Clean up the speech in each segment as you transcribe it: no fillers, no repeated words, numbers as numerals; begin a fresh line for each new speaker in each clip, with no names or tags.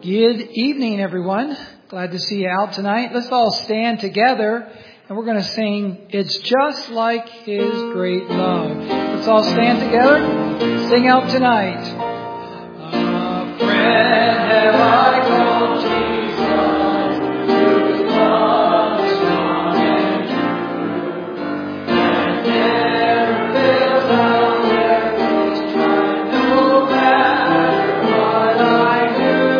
Good evening, everyone. Glad to see you out tonight. Let's all stand together and we're going to sing It's Just Like His Great Love. Let's all stand together, sing out tonight. A friend have I called Jesus, whose love is strong and true, and never fails out there each time, no matter what I do.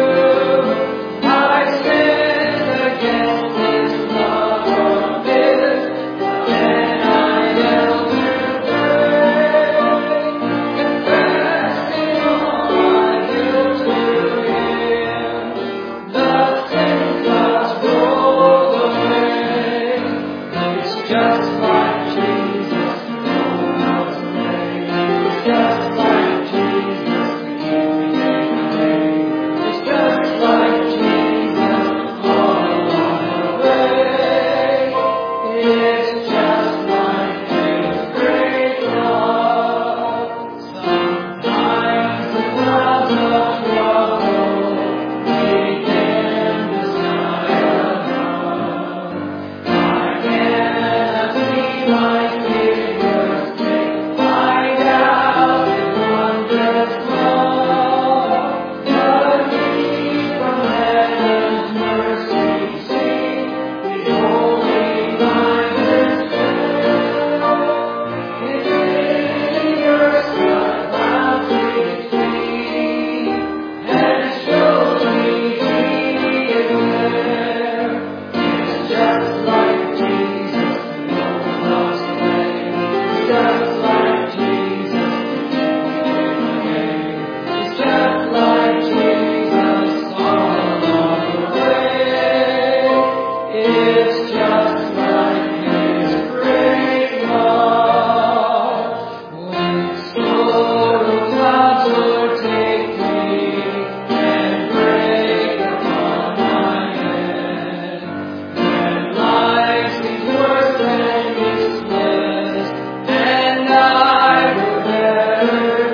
I sin against His love forbid, but then I knelt to pray, confessing all my guilt to Him. The sin clouds rolled away. It's just like Jesus, no one's away. It's just like Jesus, keep me day. It's just like Jesus, all along the way. It's just like His great love. Sometimes the clouds of trouble begin to smile above. I cannot see my Savior's face. I doubt His wondrous love, but He from heaven's mercy sees, beholding my distress. His pity earth's the clouds between, and shows me He is there. It's just like Jesus, no lost way. It's just like Jesus, it's just like Jesus all along the way. It's just like His great love. When storm clouds overtake me and break upon my head, when life seems worse than useless, and I were better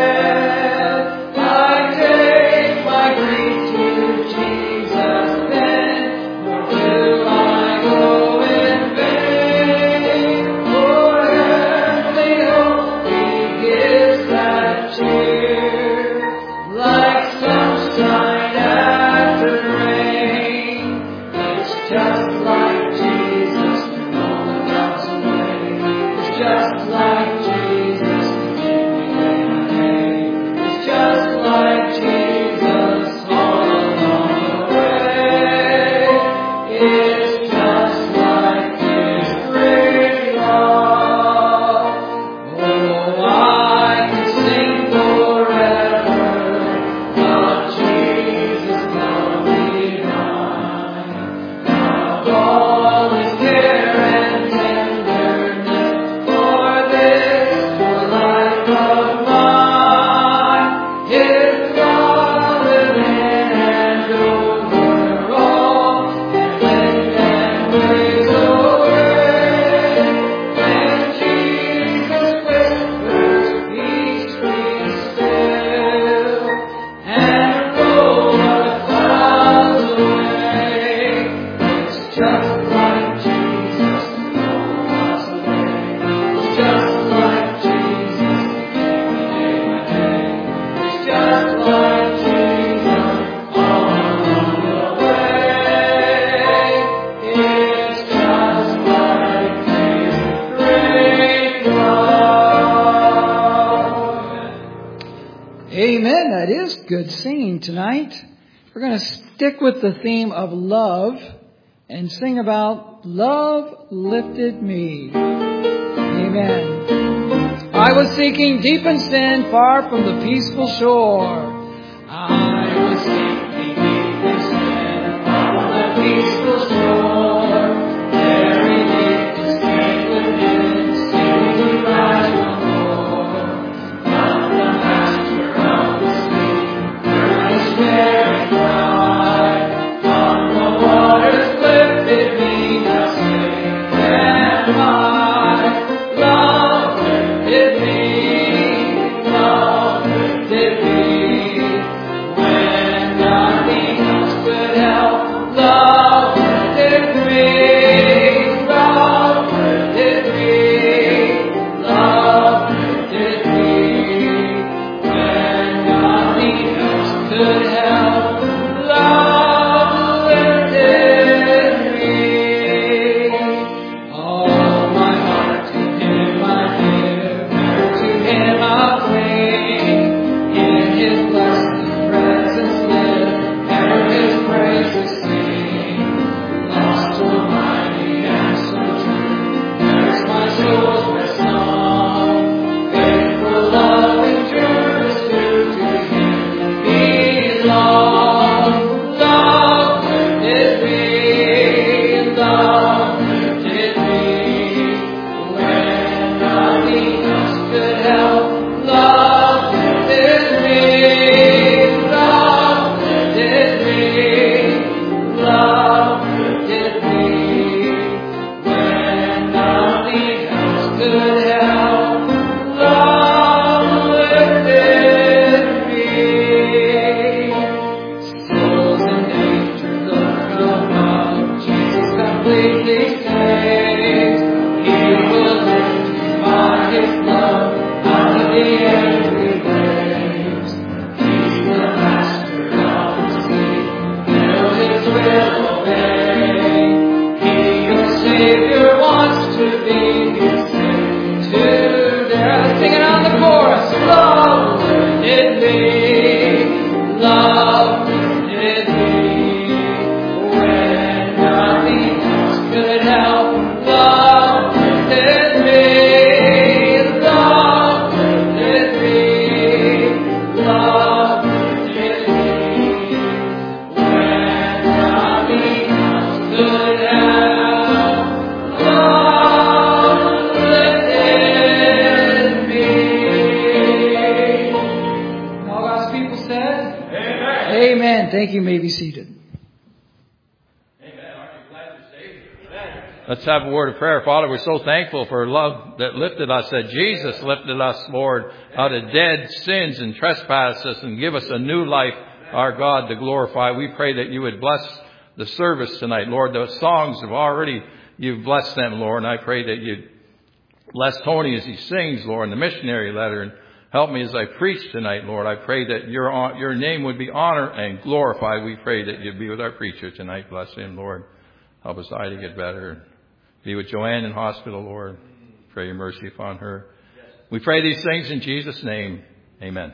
dead, I take my grief to Jesus then, nor do I go in vain. For heavenly hope He gives that cheer, like sunshine after rain. It's just like Jesus, no clouds away. It's just like Jesus, keep me day by day. It's just like Jesus all along the way. It's just like His great love. Oh, I can sing forever of Jesus' lovely mine, of all His care and tenderness for this poor life of mine. His love within and over all, and wind and waves away. When Jesus whispers, peace be still, and roll the clouds away. It's just like Jesus, no lost way. It's just like Jesus, keep me day by day. It's just like Jesus, all along the way. It's just like His great love. Amen. That is good singing tonight. We're going to stick with the theme of love and sing about Love Lifted Me. Amen. I was sinking deep in sin, far from the peaceful shore. I was sinking deep in sin, far from the peaceful shore. Very deep to sink within, seeking to rise no more. From the master of the sea, heard despairing cry. From the waters lifted me, now safe am I. Love lifted me, love lifted me. could help, love lifted me. All my heart to Him I give, to Him I'll cling. In His blessed presence live, ever His praises sing. Lost to mighty and so true, there's my soul's best song. Faithful love endures due to Him belong. Love lifted me, love lifted me. When nothing else could help, love lifted me, love lifted me, love lifted me. When nothing else could help, love lifted me. Souls and nature look above, Jesus completely saves. He will lift you by His love out of the angry waves. He's the master of the sea, know His will obey. He, your Savior, wants to be your Savior today. Sing it on the chorus. Love lifted me, love lifted me. When nothing else could help, love lifted me, love lifted me, love lifted me. When nothing else could help, love lifted me. All God's people said, Amen. Amen. Thank you. You may be seated.
Let's have a word of prayer. Father, we're so thankful for love that lifted us, that Jesus lifted us, Lord, out of dead sins and trespasses and give us a new life, our God, to glorify. We pray that you would bless the service tonight, Lord. The songs have already, you've blessed them, Lord, and I pray that you'd bless Tony as he sings, Lord, in the missionary letter, and help me as I preach tonight, Lord. I pray that your name would be honored and glorified. We pray that you'd be with our preacher tonight. Bless him, Lord. Help us I to get better. Be with Joanne in hospital, Lord. Pray your mercy upon her. We pray these things in Jesus' name. Amen.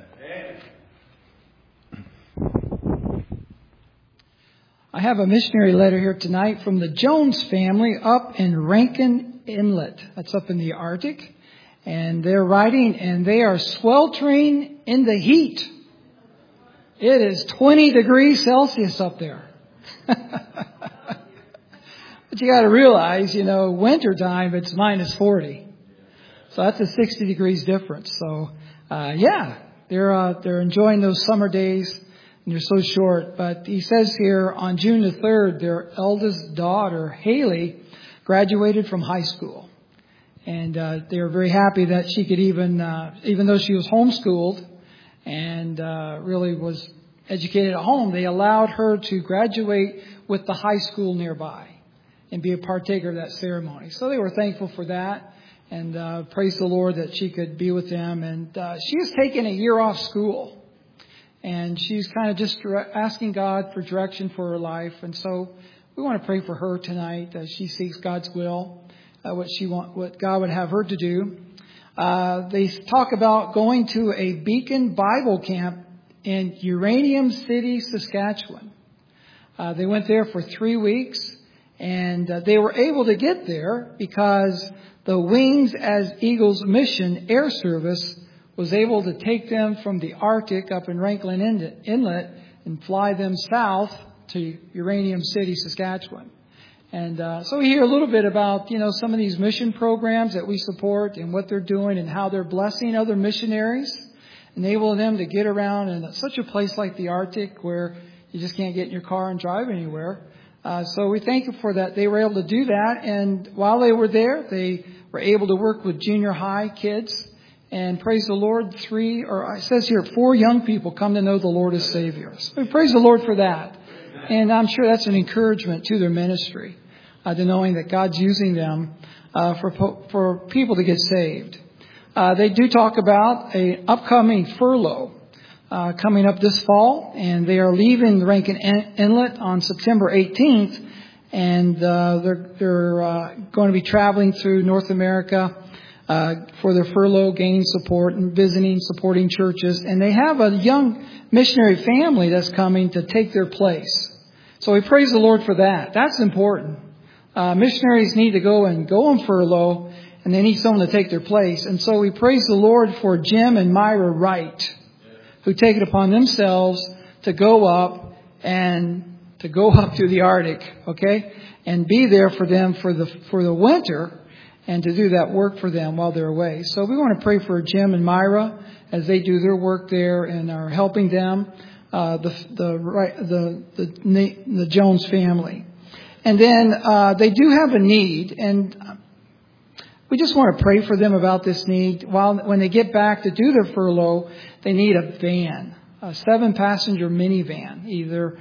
I have a missionary letter here tonight from the Jones family up in Rankin Inlet. That's up in the Arctic. And they're writing, and they are sweltering in the heat. It is 20 degrees Celsius up there. But you got to realize, wintertime, it's minus 40. So that's a 60 degrees difference. So, they're enjoying those summer days, and they're so short. But he says here, on June the 3rd, their eldest daughter, Haley, graduated from high school. And they were very happy that she could even though she was homeschooled and really was educated at home, they allowed her to graduate with the high school nearby and be a partaker of that ceremony. So they were thankful for that, and praise the Lord that she could be with them. And she has taken a year off school, and she's kind of just asking God for direction for her life. And so we want to pray for her tonight as she seeks God's will. What God would have her to do. They talk about going to a Beacon Bible camp in Uranium City, Saskatchewan. They went there for 3 weeks, and they were able to get there because the Wings as Eagles mission air service was able to take them from the Arctic up in Rankin Inlet and fly them south to Uranium City, Saskatchewan. And so we hear a little bit about, some of these mission programs that we support and what they're doing and how they're blessing other missionaries, enabling them to get around in such a place like the Arctic where you just can't get in your car and drive anywhere. So we thank you for that. They were able to do that. And while they were there, they were able to work with junior high kids. And praise the Lord, it says here, 4 young people come to know the Lord as Savior. So we praise the Lord for that. And I'm sure that's an encouragement to their ministry, to knowing that God's using them for people to get saved. They do talk about an upcoming furlough coming up this fall, and they are leaving Rankin Inlet on September 18th, and they're going to be traveling through North America for their furlough, gaining support and visiting, supporting churches. And they have a young missionary family that's coming to take their place. So we praise the Lord for that. That's important. Missionaries need to go on furlough, and they need someone to take their place. And so we praise the Lord for Jim and Myra Wright, who take it upon themselves to go up to the Arctic, okay, and be there for them for the winter, and to do that work for them while they're away. So we want to pray for Jim and Myra as they do their work there and are helping them, the Jones family. And then they do have a need, and we just want to pray for them about this need. When they get back to do their furlough, they need a van, a 7-passenger minivan, either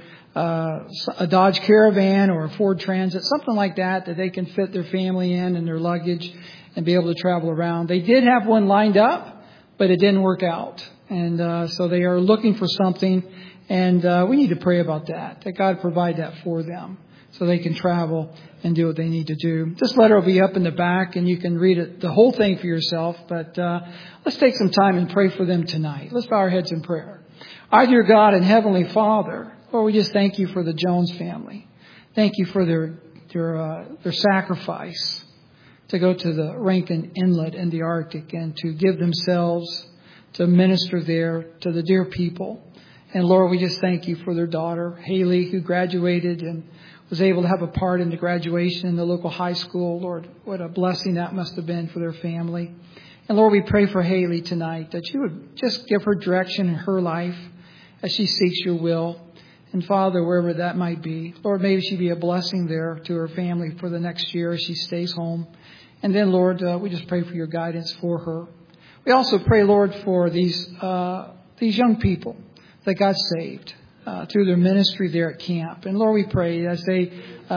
a Dodge Caravan or a Ford Transit, something like that they can fit their family in and their luggage and be able to travel around. They did have one lined up, but it didn't work out. And so they are looking for something, and we need to pray about that God provide that for them so they can travel and do what they need to do. This letter will be up in the back, and you can read it, the whole thing for yourself. But let's take some time and pray for them tonight. Let's bow our heads in prayer. Our dear God and Heavenly Father, Lord, we just thank you for the Jones family. Thank you for their sacrifice to go to the Rankin Inlet in the Arctic and to give themselves to minister there to the dear people. And Lord, we just thank you for their daughter, Haley, who graduated and was able to have a part in the graduation in the local high school. Lord, what a blessing that must have been for their family. And Lord, we pray for Haley tonight that you would just give her direction in her life as she seeks your will. And Father, wherever that might be, Lord, maybe she be a blessing there to her family for the next year as she stays home. And then, Lord, we just pray for your guidance for her. We also pray, Lord, for these young people that got saved through their ministry there at camp. And Lord, we pray as they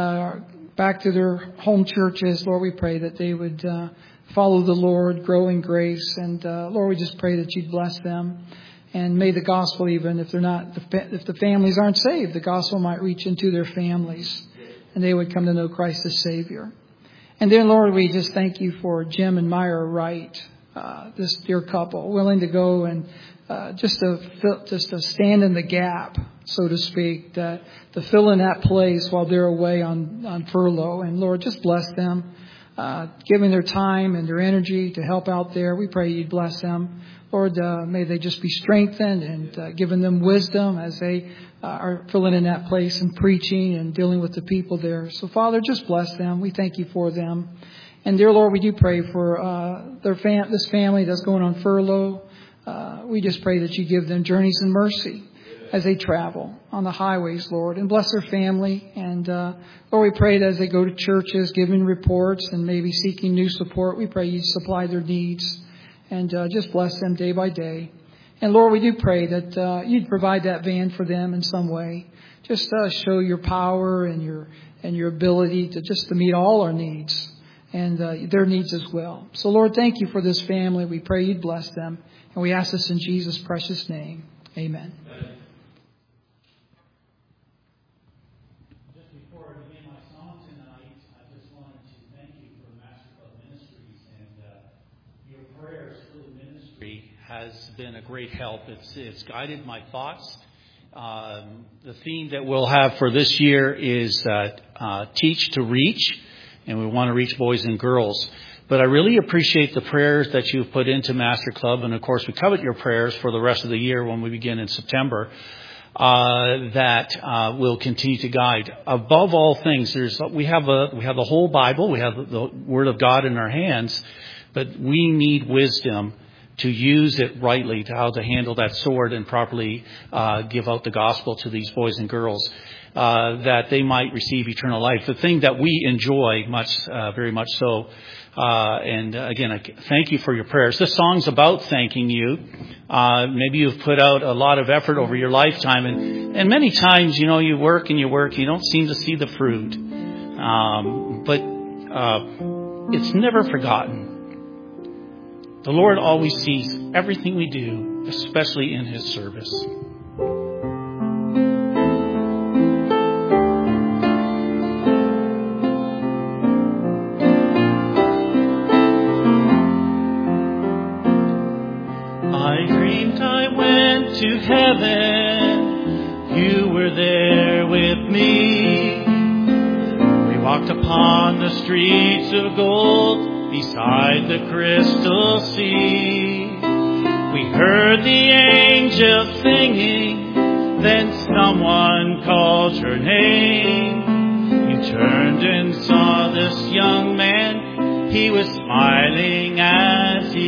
back to their home churches, Lord, we pray that they would follow the Lord, grow in grace. And Lord, we just pray that you'd bless them. And may the gospel, even if if the families aren't saved, the gospel might reach into their families and they would come to know Christ as Savior. And then, Lord, we just thank you for Jim and Myra Wright, this dear couple, willing to go and just to stand in the gap, so to speak, to fill in that place while they're away on furlough. And Lord, just bless them, giving their time and their energy to help out there. We pray you'd bless them. Lord, may they just be strengthened and giving them wisdom as they are filling in that place and preaching and dealing with the people there. So, Father, just bless them. We thank you for them. And, dear Lord, we do pray for this family that's going on furlough. We just pray that you give them journeys in mercy as they travel on the highways, Lord, and bless their family. And, Lord, we pray that as they go to churches, giving reports and maybe seeking new support, we pray you supply their needs. And just bless them day by day. And Lord, we do pray that you'd provide that van for them in some way. Just show your power and your ability to meet all our needs and their needs as well. So Lord, thank you for this family. We pray you'd bless them. And we ask this in Jesus' precious name. Amen.
Has been a great help. It's guided my thoughts. The theme that we'll have for this year is Teach to Reach, and we want to reach boys and girls. But I really appreciate the prayers that you've put into Master Club, and of course we covet your prayers for the rest of the year when we begin in September. That will continue to guide. Above all things, we have the whole Bible, we have the Word of God in our hands, but we need wisdom to use it rightly, to how to handle that sword and properly give out the gospel to these boys and girls, that they might receive eternal life. The thing that we enjoy very much so. And again, I thank you for your prayers. This song's about thanking you. Maybe you've put out a lot of effort over your lifetime, and many times, you work and you don't seem to see the fruit. But it's never forgotten. The Lord always sees everything we do, especially in his service. I dreamed I went to heaven. You were there with me. We walked upon the streets of gold beside the crystal sea. We heard the angels singing, then someone called your name. You turned and saw this young man. He was smiling as he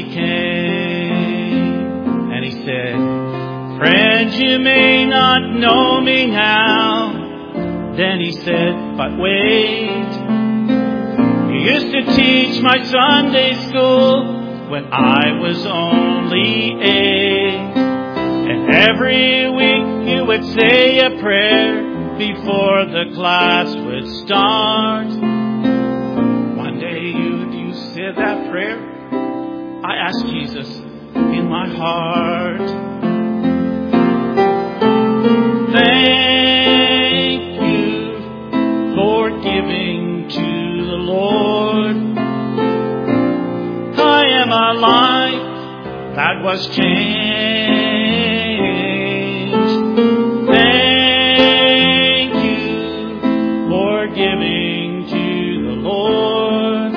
came. And he said, "Friend, you may not know me now." Then he said, "But wait. You used to teach my Sunday school when I was only 8. And every week you would say a prayer before the class would start." One day you said that prayer. I asked Jesus in my heart. Thank you for giving to the Lord. I am a life that was changed. Thank you for giving to the Lord.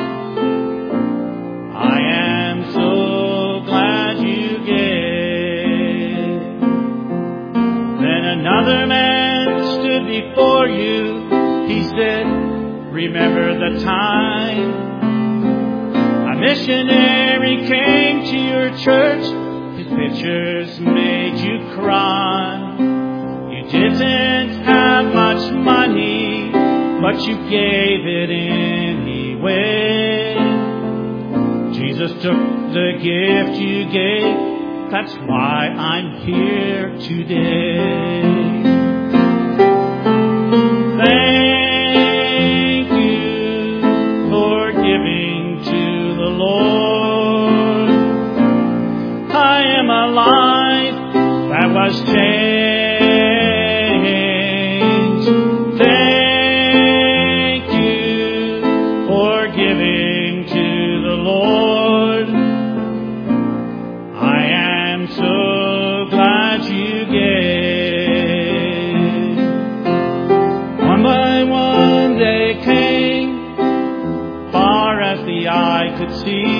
I am so glad you gave. Then another man stood before you. He said, "Remember the time a missionary came to your church. His pictures made you cry. You didn't have much money, but you gave it anyway. Jesus took the gift you gave. That's why I'm here today." Thank you for giving to the Lord. I am a life that was changed. Thank you for giving to the Lord. I am so glad you gave. One by one they came, far as the eye could see.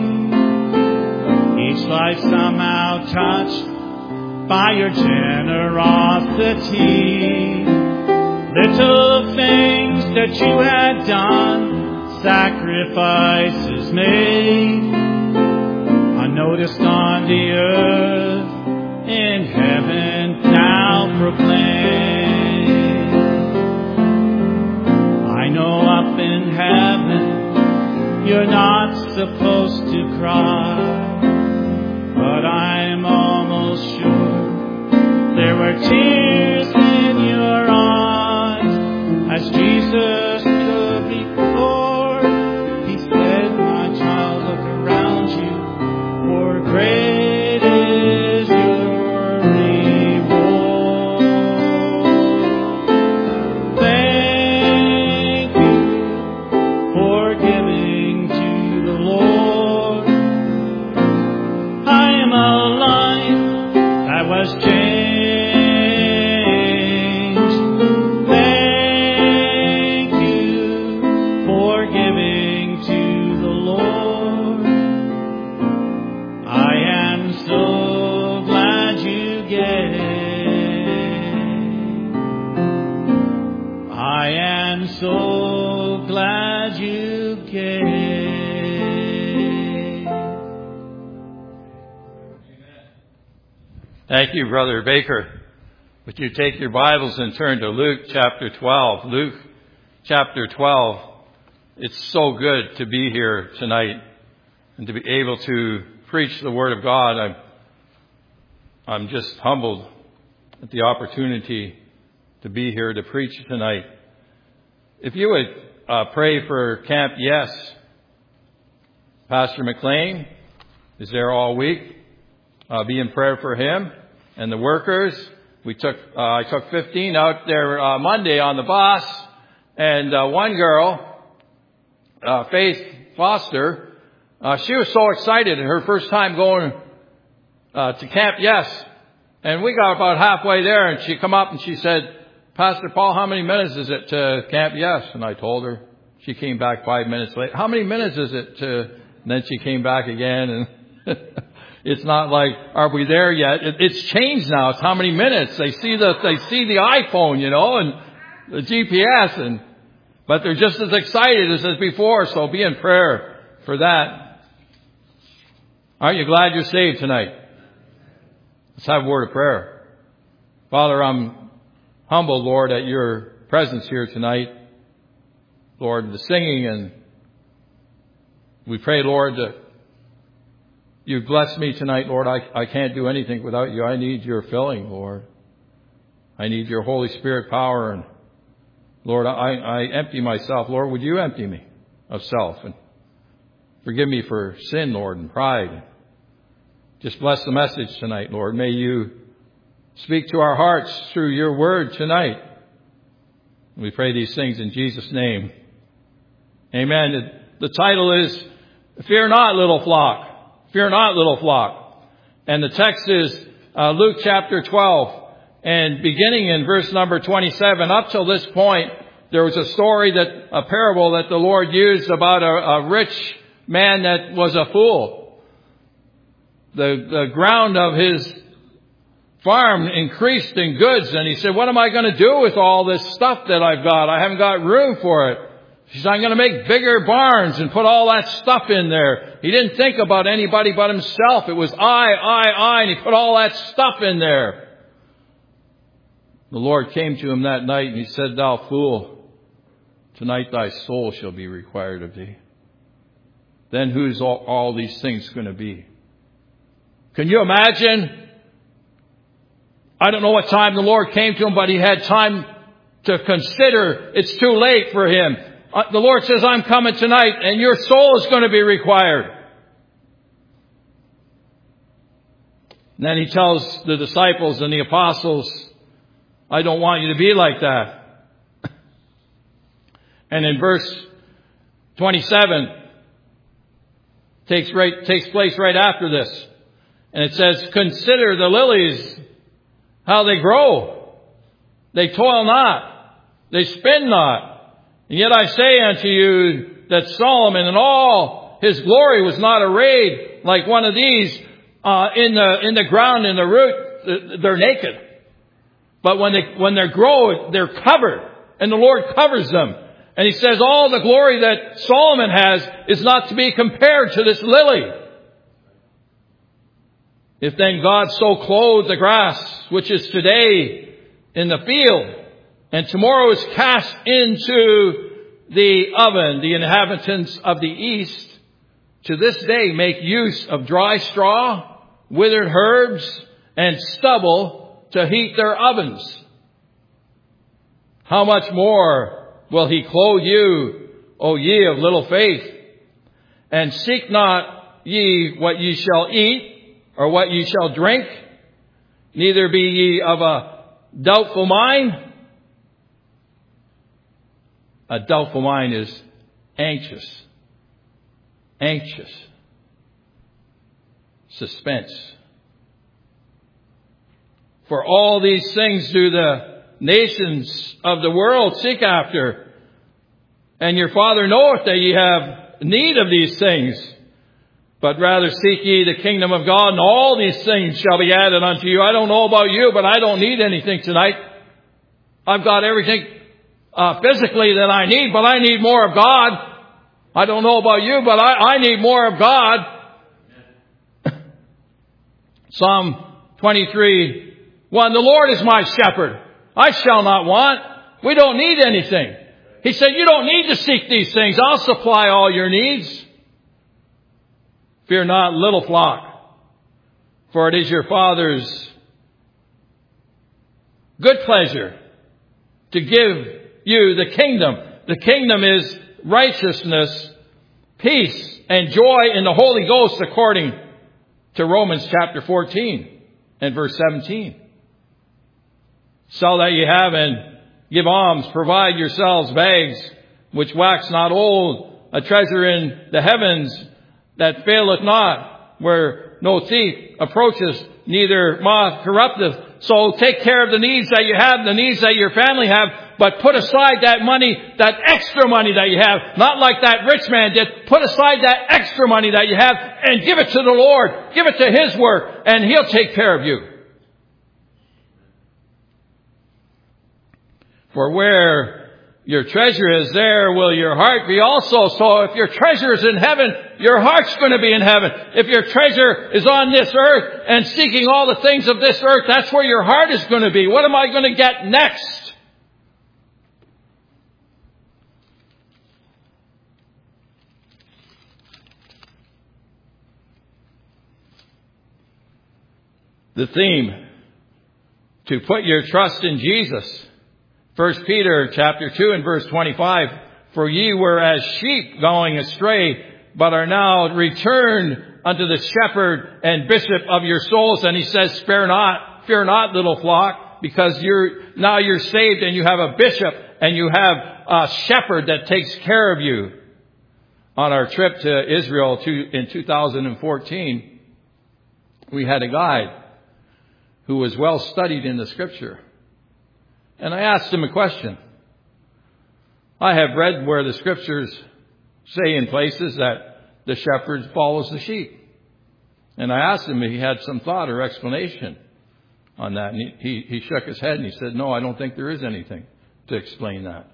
Each life somehow touched by your generosity. Little things that you had done, sacrifices made, unnoticed on the earth, in heaven now proclaimed. I know up in heaven you're not supposed to cry, but I'm almost sure there were tears in your eyes as Jesus stood before. He said, "My child, look around you, for great is your reward." Thank you for giving to the Lord. I am a life that was changed. Thank you for giving to the Lord. I am so glad you gave. I am so glad you gave.
Thank you, Brother Baker. Would you take your Bibles and turn to Luke chapter 12? Luke chapter 12. It's so good to be here tonight and to be able to preach the Word of God. I'm just humbled at the opportunity to be here to preach tonight. If you would pray for Camp Yes. Pastor McLean is there all week. be in prayer for him and the workers. I took 15 out there Monday on the bus, and one girl, Faith Foster, she was so excited her first time going to Camp Yes. And we got about halfway there, and she come up and she said, "Pastor Paul, how many minutes is it to Camp Yes?" And I told her. She came back 5 minutes late. "How many minutes is it to?" And then she came back again, and it's not like, "Are we there yet?" It's changed now. It's how many minutes. They see the iPhone, and the GPS, but they're just as excited as before. So be in prayer for that. Aren't you glad you're saved tonight? Let's have a word of prayer. Father, I'm humbled, Lord, at your presence here tonight. Lord, the singing, and we pray, Lord, that you bless me tonight, Lord. I can't do anything without you. I need your filling, Lord. I need your Holy Spirit power. And Lord, I empty myself. Lord, would you empty me of self and forgive me for sin, Lord, and pride. Just bless the message tonight, Lord. May you speak to our hearts through your word tonight. We pray these things in Jesus' name. Amen. The title is, "Fear Not, Little Flock." Fear not, little flock. And the text is Luke chapter 12. And beginning in verse number 27, up till this point, there was a parable that the Lord used about a rich man that was a fool. The ground of his farm increased in goods, and he said, "What am I going to do with all this stuff that I've got? I haven't got room for it." He said, "I'm going to make bigger barns and put all that stuff in there." He didn't think about anybody but himself. It was I, and he put all that stuff in there. The Lord came to him that night and he said, "Thou fool, tonight thy soul shall be required of thee." Then who's all these things going to be? Can you imagine? I don't know what time the Lord came to him, but he had time to consider. It's too late for him. The Lord says, "I'm coming tonight, and your soul is going to be required." And then he tells the disciples and the apostles, "I don't want you to be like that." And in verse 27, takes place right after this. And it says, "Consider the lilies, how they grow. They toil not, they spin not. And yet I say unto you that Solomon in all his glory was not arrayed like one of these in the ground, in the root. They're naked. But when they grow, they're covered. And the Lord covers them." And he says all the glory that Solomon has is not to be compared to this lily. "If then God so clothed the grass, which is today in the field, and tomorrow is cast into the oven, the inhabitants of the east to this day make use of dry straw, withered herbs, and stubble to heat their ovens. How much more will he clothe you, O ye of little faith? And seek not ye what ye shall eat, or what ye shall drink, neither be ye of a doubtful mind." A doubtful mind is anxious. Suspense. "For all these things do the nations of the world seek after. And your Father knoweth that ye have need of these things. But rather seek ye the kingdom of God, and all these things shall be added unto you." I don't know about you, but I don't need anything tonight. I've got everything physically that I need, but I need more of God. I don't know about you, but I need more of God. Psalm 23:1, "The Lord is my shepherd. I shall not want." We don't need anything. He said, "You don't need to seek these things. I'll supply all your needs." "Fear not, little flock, for it is your Father's good pleasure to give you the kingdom." The kingdom is righteousness, peace, and joy in the Holy Ghost according to Romans chapter 14 and verse 17. Sell that ye have and give alms. Provide yourselves bags which wax not old, a treasure in the heavens that faileth not, where no thief approacheth, neither moth corrupteth. So take care of the needs that you have, the needs that your family have, but put aside that money, that extra money that you have, not like that rich man did. Put aside that extra money that you have and give it to the Lord. Give it to His work, and He'll take care of you. For where your treasure is, there will your heart be also. So if your treasure is in heaven, your heart's going to be in heaven. If your treasure is on this earth and seeking all the things of this earth, that's where your heart is going to be. What am I going to get next? The theme, to put your trust in Jesus. 1 Peter chapter 2 and verse 25, for ye were as sheep going astray, but are now returned unto the shepherd and bishop of your souls. And he says, fear not, little flock, because you're saved and you have a bishop and you have a shepherd that takes care of you. On our trip to Israel in 2014, we had a guide who was well studied in the Scripture. And I asked him a question. I have read where the Scriptures say in places that the shepherd follows the sheep. And I asked him if he had some thought or explanation on that. And he shook his head and he said, no, I don't think there is anything to explain that.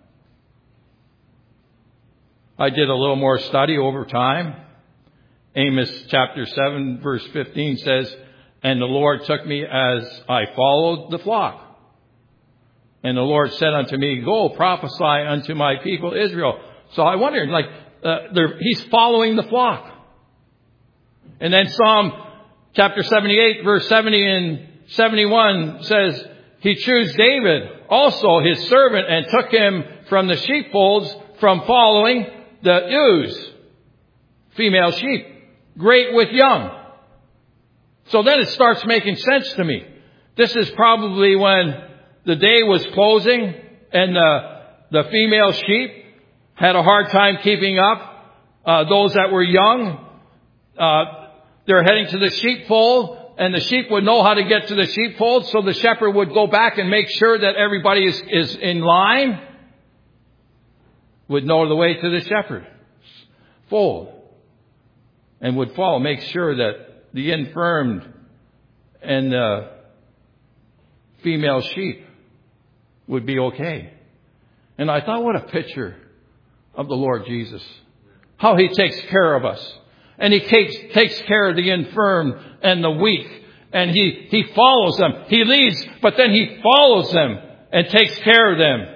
I did a little more study over time. Amos chapter 7 verse 15 says, and the Lord took me as I followed the flock. And the Lord said unto me, go prophesy unto my people Israel. So I wondered, he's following the flock. And then Psalm chapter 78 verse 70 and 71 says, he chose David, also his servant, and took him from the sheepfolds, from following the ewes, female sheep, great with young. So then it starts making sense to me. This is probably when the day was closing and the female sheep had a hard time keeping up. Those that were young, they're heading to the sheepfold, and the sheep would know how to get to the sheepfold, so the shepherd would go back and make sure that everybody is in line, would know the way to the shepherd's fold, and would follow, make sure that the infirmed and the female sheep would be okay. And I thought, what a picture of the Lord Jesus. How He takes care of us. And He takes care of the infirm and the weak. And He follows them. He leads, but then He follows them and takes care of them.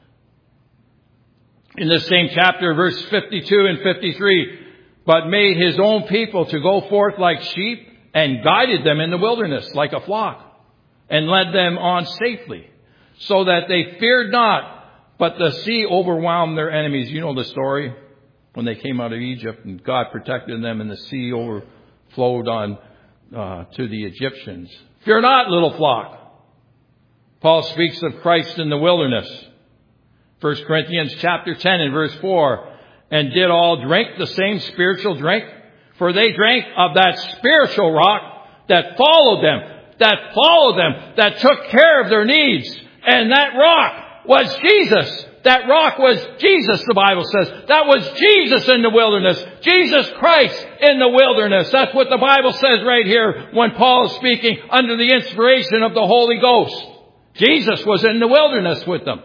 In this same chapter, verse 52 and 53, but made His own people to go forth like sheep, and guided them in the wilderness like a flock, and led them on safely, so that they feared not, but the sea overwhelmed their enemies. You know the story when they came out of Egypt and God protected them and the sea overflowed on to the Egyptians. Fear not, little flock. Paul speaks of Christ in the wilderness. 1 Corinthians chapter 10 and verse 4. And did all drink the same spiritual drink? For they drank of that spiritual rock that followed them, that took care of their needs. And that rock was Jesus. That rock was Jesus, the Bible says. That was Jesus in the wilderness. Jesus Christ in the wilderness. That's what the Bible says right here when Paul is speaking under the inspiration of the Holy Ghost. Jesus was in the wilderness with them.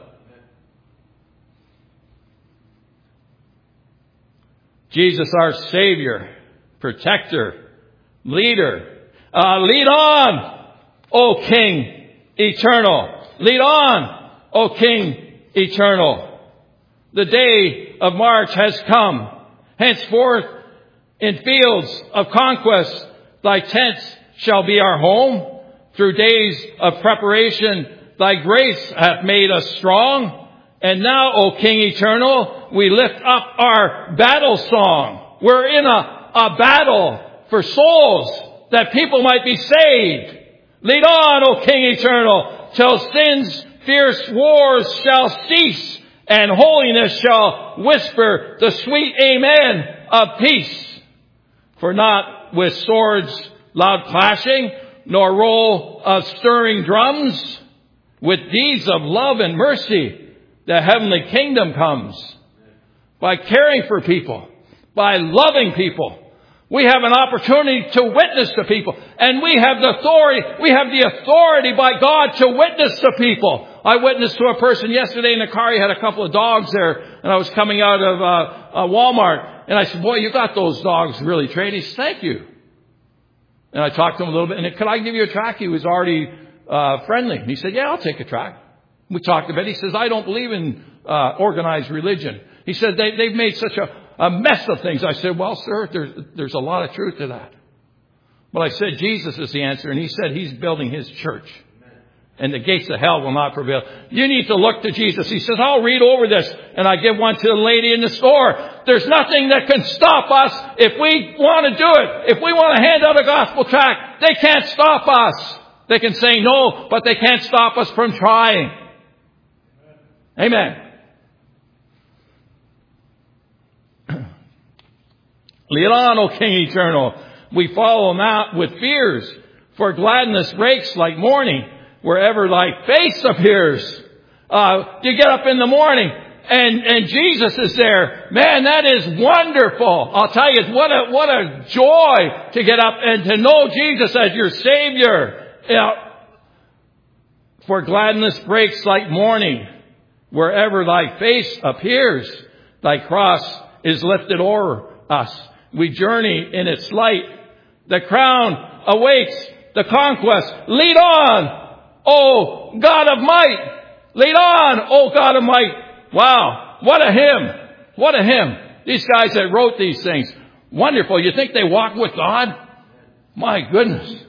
Jesus, our Savior, protector, leader. Lead on, O King eternal. Lead on, O King eternal. The day of March has come. Henceforth, in fields of conquest, thy tents shall be our home. Through days of preparation, thy grace hath made us strong. And now, O King eternal, we lift up our battle song. We're in a battle for souls that people might be saved. Lead on, O King eternal, till sin's fierce wars shall cease, and holiness shall whisper the sweet amen of peace. For not with swords loud clashing, nor roll of stirring drums, with deeds of love and mercy, the heavenly kingdom comes. By caring for people, by loving people, we have an opportunity to witness to people. And we have the authority by God to witness to people. I witnessed to a person yesterday in the car. He had a couple of dogs there, and I was coming out of Walmart. And I said, boy, you got those dogs really trained. He said, thank you. And I talked to him a little bit. And could I give you a track? He was already friendly. And he said, yeah, I'll take a track. We talked a bit. He says, I don't believe in organized religion. He said, they've made such a mess of things. I said, well, sir, there's a lot of truth to that. But I said, Jesus is the answer. And he said he's building his church. And the gates of hell will not prevail. You need to look to Jesus. He says, I'll read over this. And I give one to the lady in the store. There's nothing that can stop us if we want to do it. If we want to hand out a gospel tract, they can't stop us. They can say no, but they can't stop us from trying. Amen. Lead on, O King eternal. We follow not with fears, for gladness breaks like morning, wherever thy face appears. You get up in the morning and Jesus is there. Man, that is wonderful. I'll tell you, what a joy to get up and to know Jesus as your Savior. For gladness breaks like morning, wherever thy face appears. Thy cross is lifted o'er us. We journey in its light. The crown awaits the conquest. Lead on, O God of might. Lead on, O God of might. Wow, what a hymn. What a hymn. These guys that wrote these things. Wonderful. You think they walk with God? My goodness.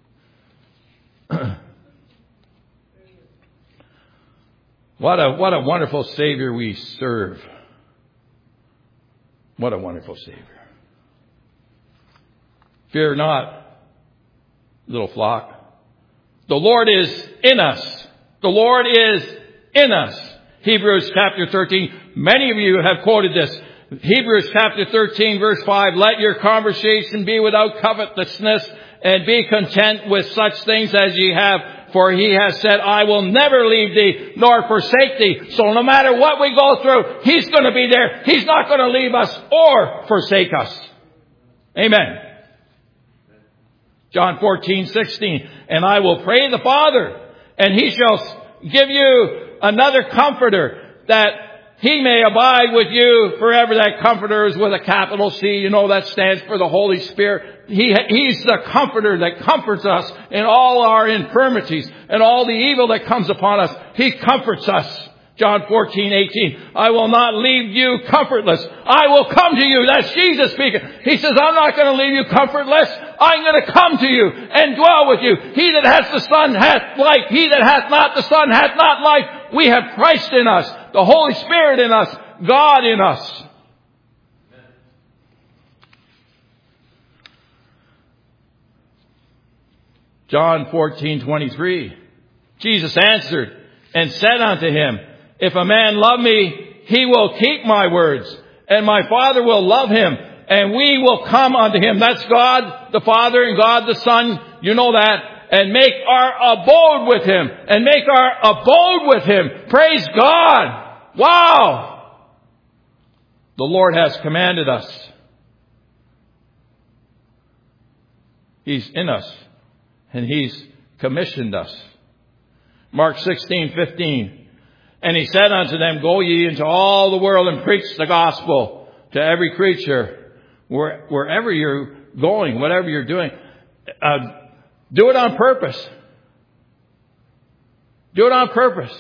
What a wonderful Savior we serve. What a wonderful Savior. Fear not, little flock. The Lord is in us. The Lord is in us. Hebrews chapter 13. Many of you have quoted this. Hebrews chapter 13 verse 5. Let your conversation be without covetousness, and be content with such things as ye have. For he has said, I will never leave thee nor forsake thee. So no matter what we go through, he's going to be there. He's not going to leave us or forsake us. Amen. John 14:16. And I will pray the Father, and he shall give you another comforter, that he may abide with you forever. That comforter is with a capital C. You know that stands for the Holy Spirit. He's the comforter that comforts us in all our infirmities and all the evil that comes upon us. He comforts us. John 14:18. I will not leave you comfortless. I will come to you. That's Jesus speaking. He says, I'm not going to leave you comfortless. I'm going to come to you and dwell with you. He that hath the Son hath life. He that hath not the Son hath not life. We have Christ in us, the Holy Spirit in us, God in us. John 14:23. Jesus answered and said unto him, if a man love me, he will keep my words, and my Father will love him, and we will come unto him. That's God the Father and God the Son. You know that. And make our abode with him. And make our abode with him. Praise God. Wow. The Lord has commanded us. He's in us. And he's commissioned us. Mark 16:15. And he said unto them, go ye into all the world and preach the gospel to every creature. Wherever you're going, whatever you're doing, do it on purpose. Do it on purpose.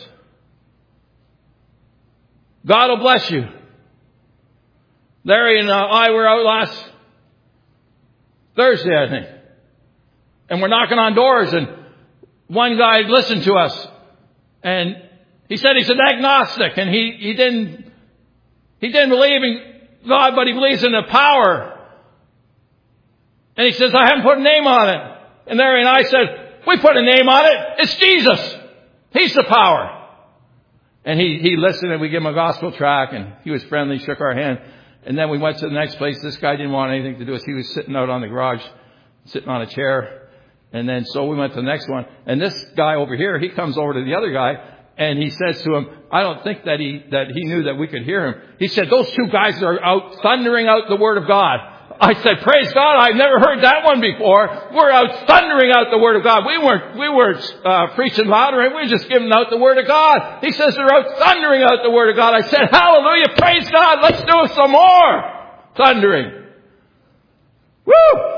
God will bless you. Larry and I were out last Thursday, I think. And we're knocking on doors, and one guy listened to us. And he said he's an agnostic, and he didn't believe in God, but he believes in the power And he says, I haven't put a name on it. And Larry and I said, we put a name on it. It's Jesus. He's the power. And he listened, and we gave him a gospel tract, and he was friendly, shook our hand. And then we went to the next place. This guy didn't want anything to do with it. He was sitting out on the garage, sitting on a chair. And then so we went to the next one. And this guy over here, he comes over to the other guy, and he says to him, I don't think that he knew that we could hear him. He said, those two guys are out thundering out the word of God. I said, praise God, I've never heard that one before. We're out thundering out the word of God. We weren't preaching louder, and we were just giving out the word of God. He says they're out thundering out the word of God. I said, hallelujah, praise God, let's do some more thundering. Woo!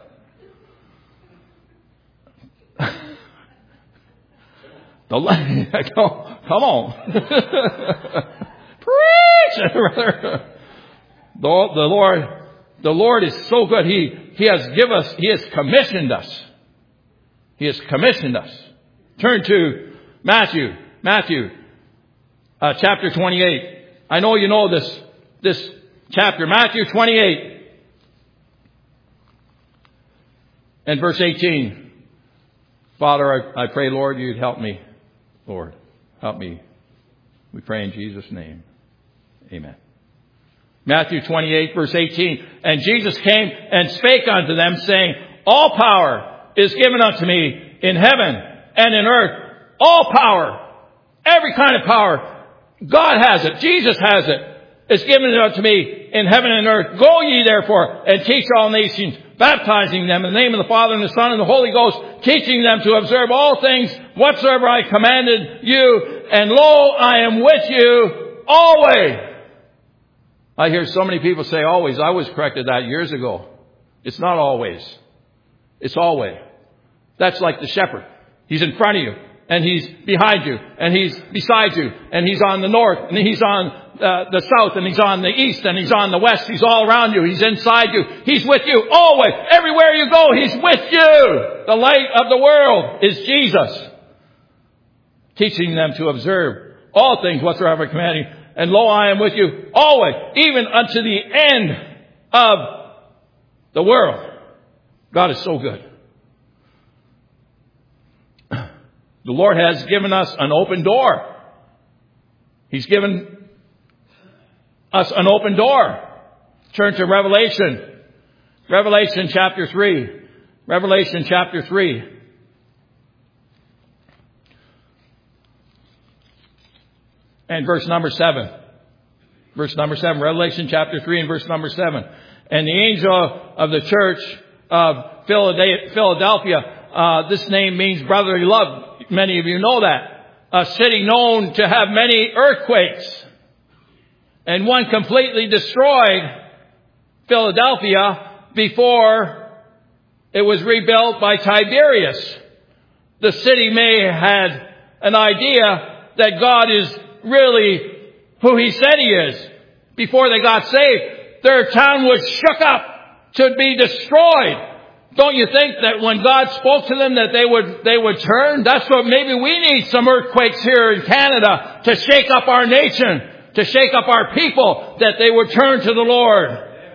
Come on. Preach, brother. The Lord is so good. He has commissioned us. He has commissioned us. Turn to Matthew chapter 28. I know you know this chapter, Matthew 28 and verse 18. Father, I pray, Lord, you'd help me. Lord, help me. We pray in Jesus' name. Amen. Matthew 28, verse 18. And Jesus came and spake unto them, saying, all power is given unto me in heaven and in earth. All power. Every kind of power. God has it. Jesus has it. It's given unto me in heaven and earth. Go ye therefore and teach all nations, baptizing them in the name of the Father and the Son and the Holy Ghost, teaching them to observe all things whatsoever I commanded you. And lo, I am with you always. I hear so many people say always. I was corrected that years ago. It's not always. It's always. That's like the shepherd. He's in front of you, and he's behind you, and he's beside you, and he's on the north, and he's on the south, and he's on the east, and he's on the west. He's all around you. He's inside you. He's with you always. Everywhere you go, he's with you. The light of the world is Jesus. Teaching them to observe all things whatsoever I command you. And lo, I am with you always, even unto the end of the world. God is so good. The Lord has given us an open door. He's given us an open door. Turn to Revelation. Revelation chapter 3. Revelation chapter 3. And verse number 7. Verse number 7. Revelation chapter 3 and verse number 7. And the angel of the church of Philadelphia, this name means brotherly love. Many of you know that. A city known to have many earthquakes. And one completely destroyed Philadelphia before it was rebuilt by Tiberius. The city may have had an idea that God is really who he said he is. Before they got saved, their town was shook up to be destroyed. Don't you think that when God spoke to them that they would turn? That's what maybe we need, some earthquakes here in Canada to shake up our nation, to shake up our people, that they would turn to the Lord.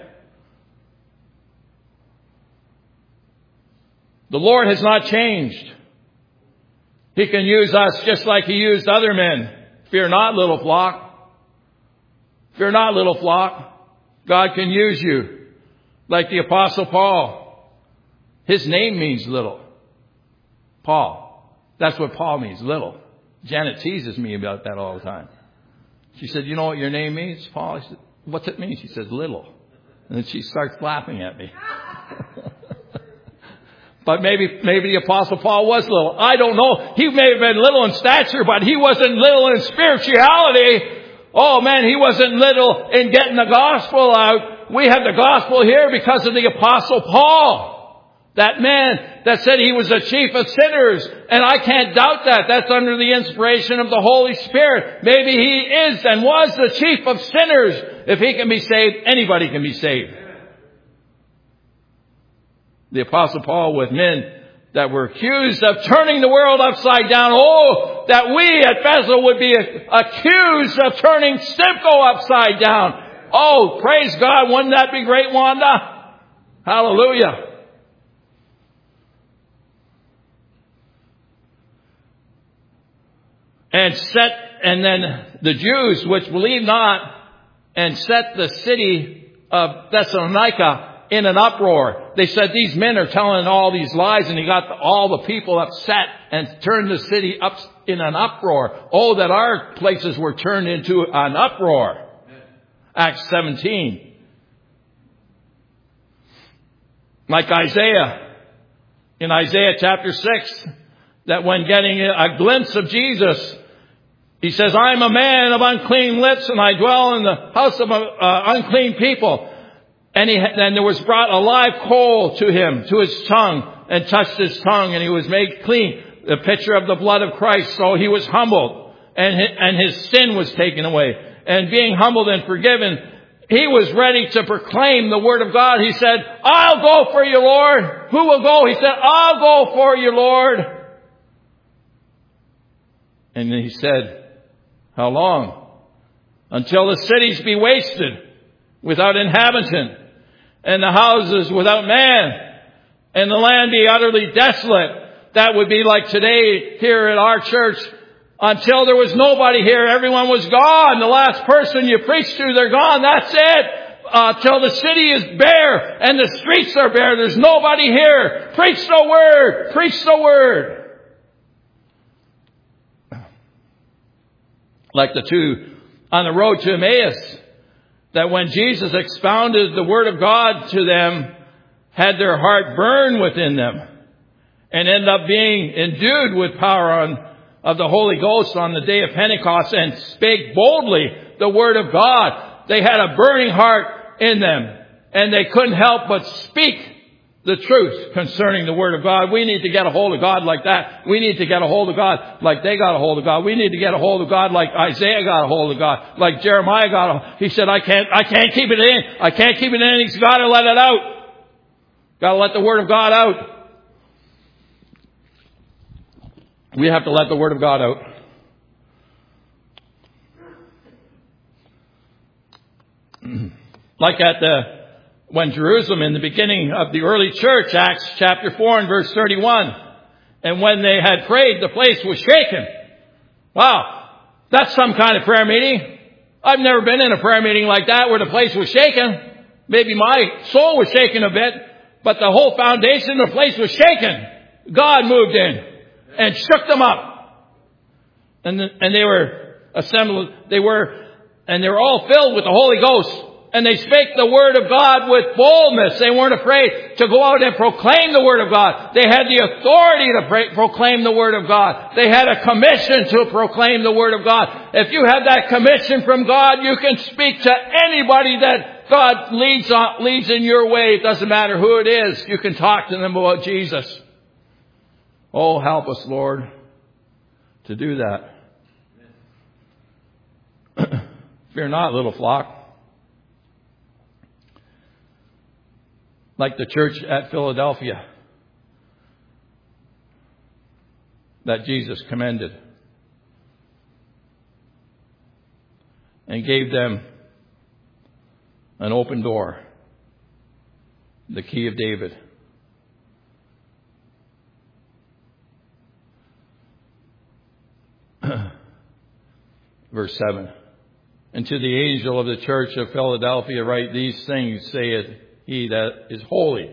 The Lord has not changed. He can use us just like he used other men. Fear not, little flock. Fear not, little flock. God can use you. Like the Apostle Paul. His name means little. Paul. That's what Paul means, little. Janet teases me about that all the time. She said, you know what your name means, Paul? I said, what's it mean? She says, little. And then she starts laughing at me. But maybe the Apostle Paul was little. I don't know. He may have been little in stature, but he wasn't little in spirituality. Oh man, he wasn't little in getting the gospel out. We have the gospel here because of the Apostle Paul. That man that said he was the chief of sinners. And I can't doubt that. That's under the inspiration of the Holy Spirit. Maybe he is and was the chief of sinners. If he can be saved, anybody can be saved. The Apostle Paul with men that were accused of turning the world upside down. Oh, that we at Bethel would be accused of turning Simcoe upside down. Oh, praise God. Wouldn't that be great, Wanda? Hallelujah. and then the Jews which believed not, and set the city of Thessalonica in an uproar. They said, these men are telling all these lies, and he got all the people upset and turned the city up in an uproar. Oh, that our places were turned into an uproar. Acts 17. Like Isaiah, in Isaiah chapter 6, that when getting a glimpse of Jesus, he says, I am a man of unclean lips, and I dwell in the house of unclean people. And there was brought a live coal to him, to his tongue, and touched his tongue, and he was made clean. The picture of the blood of Christ. So he was humbled, and his sin was taken away. And being humbled and forgiven, he was ready to proclaim the word of God. He said, I'll go for you, Lord. Who will go? He said, I'll go for you, Lord. And he said, how long? Until the cities be wasted without inhabitant, and the houses without man, and the land be utterly desolate. That would be like today here at our church. Until there was nobody here, everyone was gone. The last person you preached to, they're gone. That's it. Till the city is bare and the streets are bare. There's nobody here. Preach the word. Preach the word. Like the two on the road to Emmaus, that when Jesus expounded the word of God to them, had their heart burn within them, and ended up being endued with power of the Holy Ghost on the day of Pentecost, and spake boldly the word of God. They had a burning heart in them, and they couldn't help but speak the truth concerning the word of God. We need to get a hold of God like that. We need to get a hold of God like they got a hold of God. We need to get a hold of God like Isaiah got a hold of God, like Jeremiah got a hold. He said, I can't keep it in. I can't keep it in. He's got to let it out. Got to let the word of God out. We have to let the word of God out. Like when Jerusalem, in the beginning of the early church, Acts chapter 4 and verse 31, and when they had prayed, the place was shaken. Wow, that's some kind of prayer meeting. I've never been in a prayer meeting like that where the place was shaken. Maybe my soul was shaken a bit, but the whole foundation of the place was shaken. God moved in and shook them up. And they were assembled, they were all filled with the Holy Ghost. And they spake the word of God with boldness. They weren't afraid to go out and proclaim the word of God. They had the authority to proclaim the word of God. They had a commission to proclaim the word of God. If you have that commission from God, you can speak to anybody that God leads in your way. It doesn't matter who it is. You can talk to them about Jesus. Oh, help us, Lord, to do that. Fear not, little flock. Like the church at Philadelphia that Jesus commended and gave them an open door, the key of David. Verse 7. And to the angel of the church of Philadelphia write, these things saith he that is holy,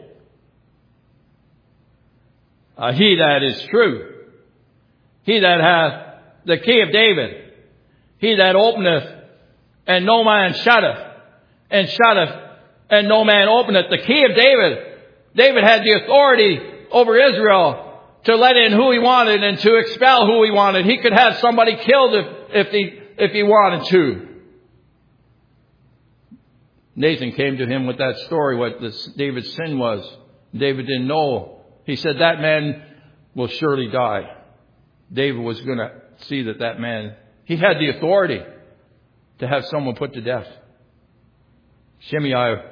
he that is true, he that hath the key of David, he that openeth and no man shutteth, and shutteth and no man openeth. The key of David. David had the authority over Israel to let in who he wanted and to expel who he wanted. He could have somebody killed if he wanted to. Nathan came to him with that story, what David's sin was. David didn't know. He said, that man will surely die. David was going to see that man, he had the authority to have someone put to death. Shimei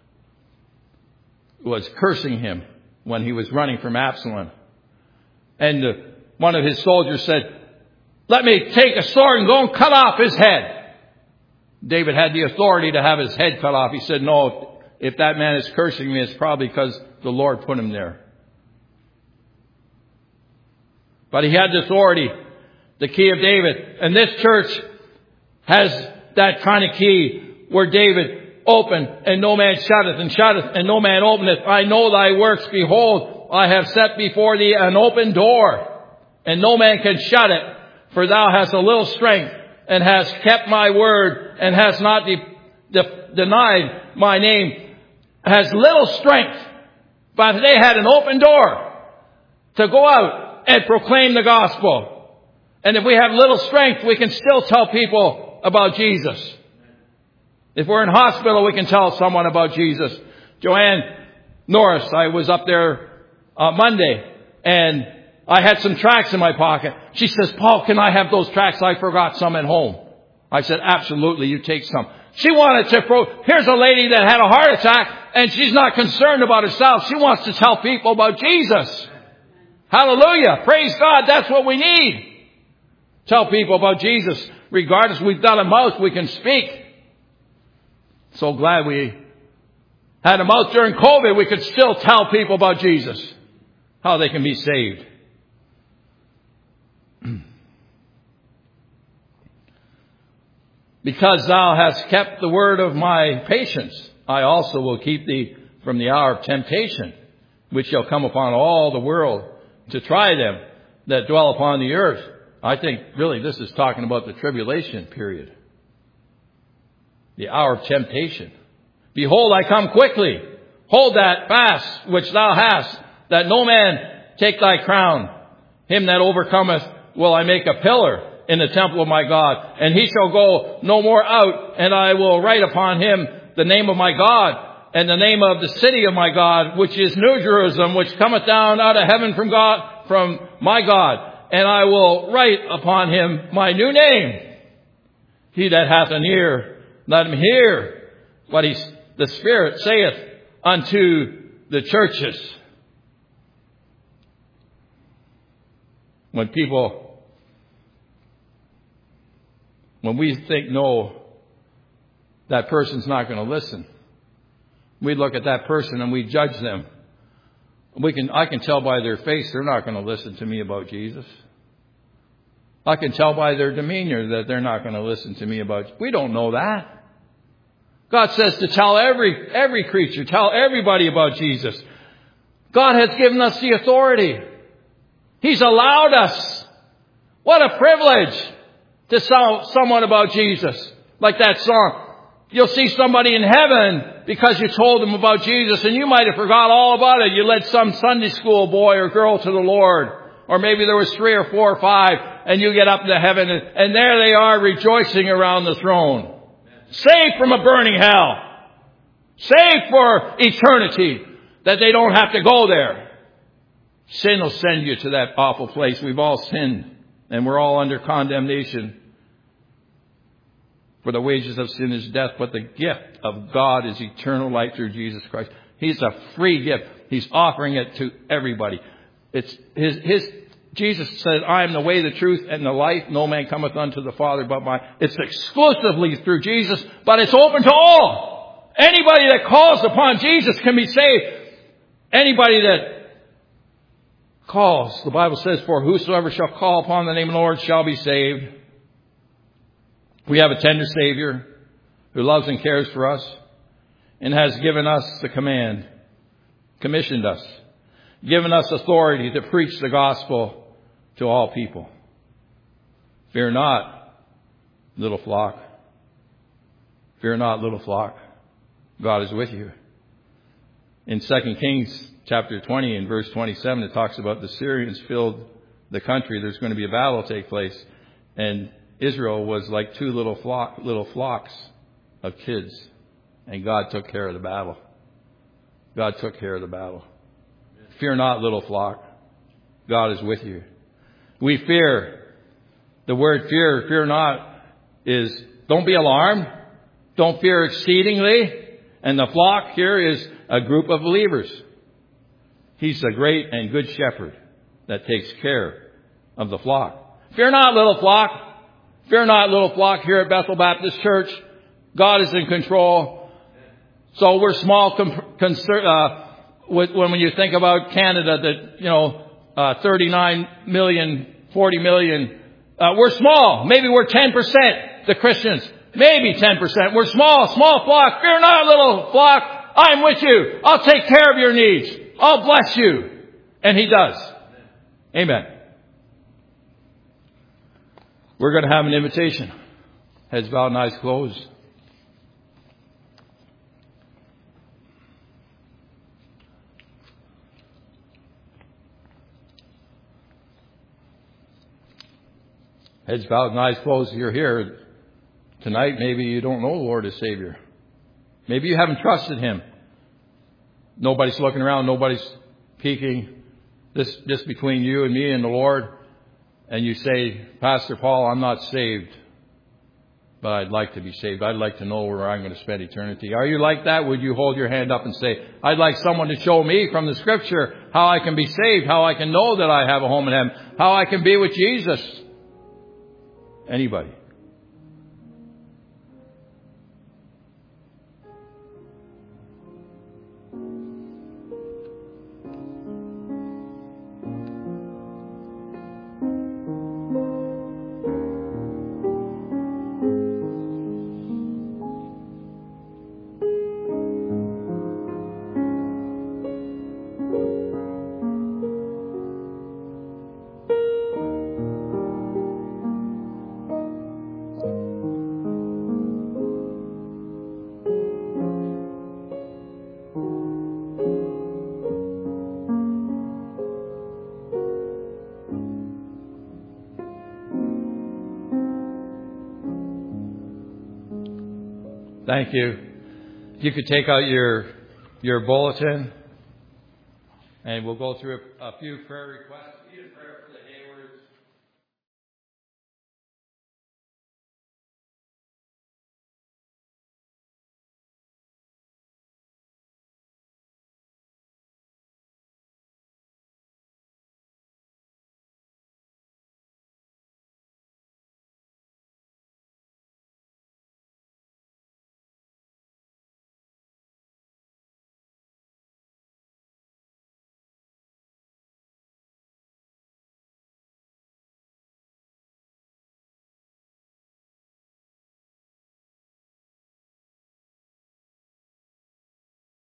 was cursing him when he was running from Absalom. And one of his soldiers said, let me take a sword and go and cut off his head. David had the authority to have his head cut off. He said, no, if that man is cursing me, it's probably because the Lord put him there. But he had the authority The key of David. And this church has that kind of key where David opened, and no man shutteth, and no man openeth. I know thy works. Behold, I have set before thee an open door, and no man can shut it. For thou hast a little strength, and hast kept my word, and hast not denied my name. Has little strength, but they had an open door to go out and proclaim the gospel. And if we have little strength, we can still tell people about Jesus. If we're in hospital, we can tell someone about Jesus. Joanne Norris, I was up there Monday, and I had some tracts in my pocket. She says, Paul, can I have those tracts? I forgot some at home. I said, absolutely, you take some. She wanted to, here's a lady that had a heart attack, and she's not concerned about herself. She wants to tell people about Jesus. Hallelujah. Praise God. That's what we need. Tell people about Jesus. Regardless, we've got a mouth, we can speak. So glad we had a mouth during COVID. We could still tell people about Jesus, how they can be saved. Because thou hast kept the word of my patience, I also will keep thee from the hour of temptation, which shall come upon all the world to try them that dwell upon the earth. I think really this is talking about the tribulation period. The hour of temptation. Behold, I come quickly. Hold that fast which thou hast, that no man take thy crown. Him that overcometh will I make a pillar in the temple of my God, and he shall go no more out, and I will write upon him the name of my God, and the name of the city of my God, which is New Jerusalem, which cometh down out of heaven from God, from my God, and I will write upon him my new name. He that hath an ear, let him hear what the Spirit saith unto the churches. When we think, no, that person's not going to listen, we look at that person and we judge them. I can tell by their face they're not going to listen to me about Jesus. I can tell by their demeanor that they're not going to listen to me about. We don't know that. God says to tell every creature, tell everybody about Jesus. God has given us the authority. He's allowed us. What a privilege to tell someone about Jesus. Like that song. You'll see somebody in heaven because you told them about Jesus, and you might have forgot all about it. You led some Sunday school boy or girl to the Lord. Or maybe there was 3 or 4 or 5, and you get up to heaven, and there they are rejoicing around the throne. Saved from a burning hell. Saved for eternity, that they don't have to go there. Sin will send you to that awful place. We've all sinned, and we're all under condemnation. For the wages of sin is death, but the gift of God is eternal life through Jesus Christ. He's a free gift. He's offering it to everybody. It's Jesus said, I am the way, the truth, and the life. No man cometh unto the Father but by. It's exclusively through Jesus, but it's open to all. Anybody that calls upon Jesus can be saved. Anybody that calls, the Bible says, for whosoever shall call upon the name of the Lord shall be saved. We have a tender Savior who loves and cares for us and has given us the command, commissioned us, given us authority to preach the gospel to all people. Fear not, little flock. Fear not, little flock. God is with you. In 2 Kings chapter 20 and verse 27, it talks about the Syrians filled the country. There's going to be a battle take place. And Israel was like 2 little flocks of kids. And God took care of the battle. God took care of the battle. Fear not, little flock. God is with you. We fear. The word fear not, is don't be alarmed. Don't fear exceedingly. And the flock here is a group of believers. He's a great and good shepherd that takes care of the flock. Fear not, little flock. Fear not, little flock, here at Bethel Baptist Church. God is in control. So we're small when you think about Canada, that 39 million, 40 million We're small. Maybe we're 10%, the Christians. Maybe 10%. We're small flock. Fear not, little flock. I'm with you. I'll take care of your needs. I'll bless you. And He does. Amen. We're going to have an invitation. Heads bowed and eyes closed. Heads bowed and eyes closed. You're here tonight. Maybe you don't know the Lord as Savior. Maybe you haven't trusted Him. Nobody's looking around. Nobody's peeking. This just between you and me and the Lord. And you say, Pastor Paul, I'm not saved, but I'd like to be saved. I'd like to know where I'm going to spend eternity. Are you like that? Would you hold your hand up and say, I'd like someone to show me from the Scripture how I can be saved, how I can know that I have a home in heaven, how I can be with Jesus? Anybody? Thank you. You could take out your bulletin, and we'll go through a few prayer requests.